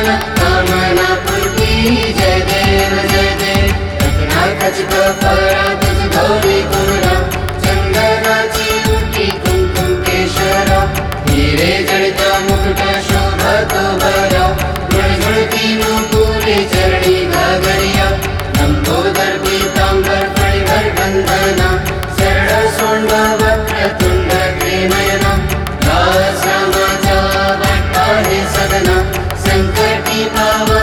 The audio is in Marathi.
कामना पूर्ती जय देव जय देव रत्नाखचित फळा तुझ गौरी गुणा चंदनाची मुठी कुंकुम केशरा हिरे जडित मुकुट शोभतो बरा गुणगुणती नुपुरे चरणी घागरिया लंबोदर पीतांबर फणीभर बंधना सरळ सोंडा वक्रतुंड त्रिनयना दास रामाचा वाटता हे सदना संकटी भाव